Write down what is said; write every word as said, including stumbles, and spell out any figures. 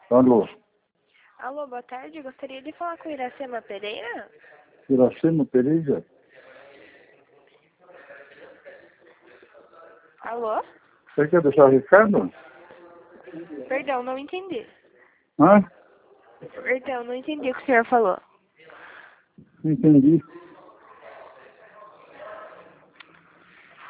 Alô, Alô, boa tarde. Gostaria de falar com Iracema Pereira? Iracema Pereira? Alô? Você quer deixar o recado? Perdão, não entendi. Hã? Perdão, não entendi o que o senhor falou. Entendi.